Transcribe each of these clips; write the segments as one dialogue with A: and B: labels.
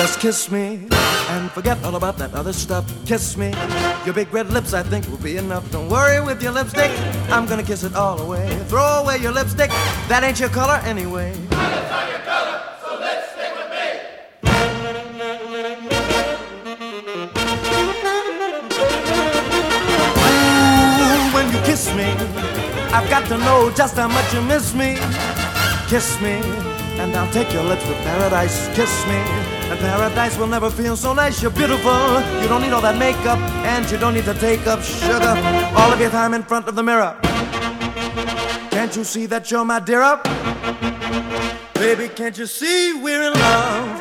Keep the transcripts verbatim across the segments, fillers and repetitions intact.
A: Just kiss me and forget all about that other stuff. Kiss me, your big red lips I think will be enough. Don't worry with your lipstick, I'm gonna kiss it all away. Throw away your lipstick, that ain't your color anyway.
B: My lips are your color, so let's stick with me.
A: Ooh, when you kiss me, I've got to know just how much you miss me. Kiss me, and I'll take your lips to paradise. Kiss me, and paradise will never feel so nice. You're beautiful, you don't need all that makeup, and you don't need to take up sugar all of your time in front of the mirror. Can't you see that you're my dear? Baby, can't you see we're in love?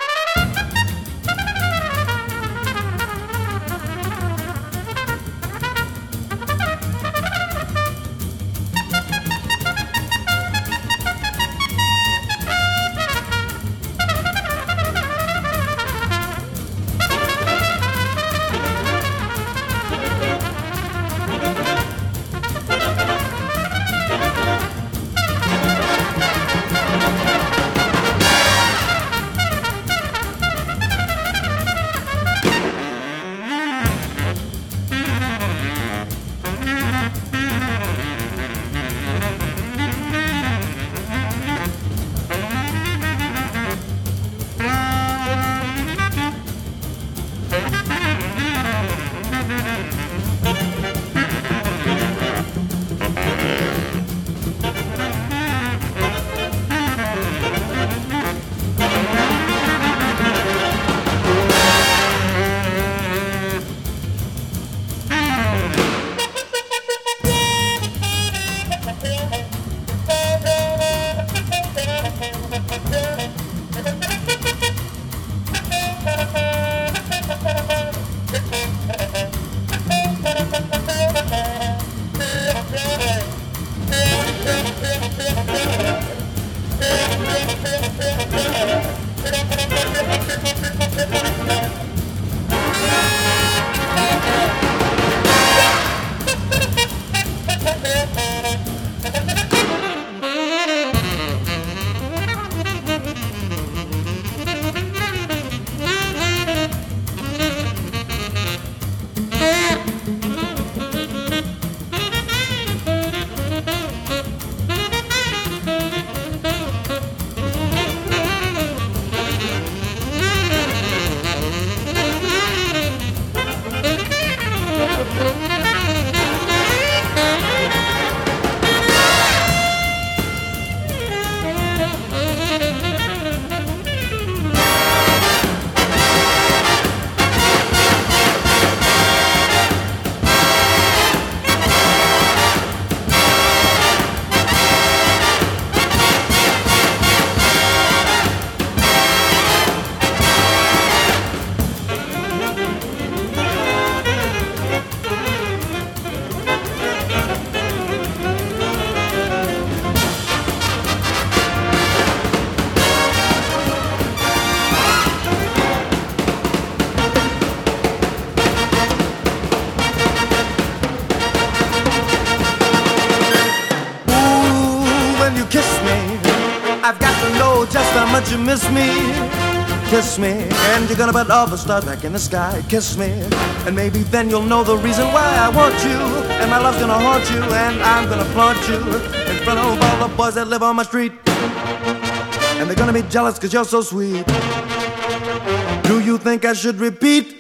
A: You miss me, kiss me, and you're gonna put all the stars back in the sky. Kiss me, and maybe then you'll know the reason why I want you, and my love's gonna haunt you, and I'm gonna flaunt you in front of all the boys that live on my street, and they're gonna be jealous cause you're so sweet. Do you think I should repeat?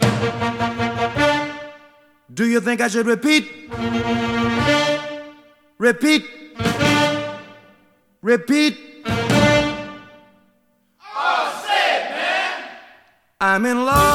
A: Do you think I should repeat? Repeat? Repeat? I'm in love.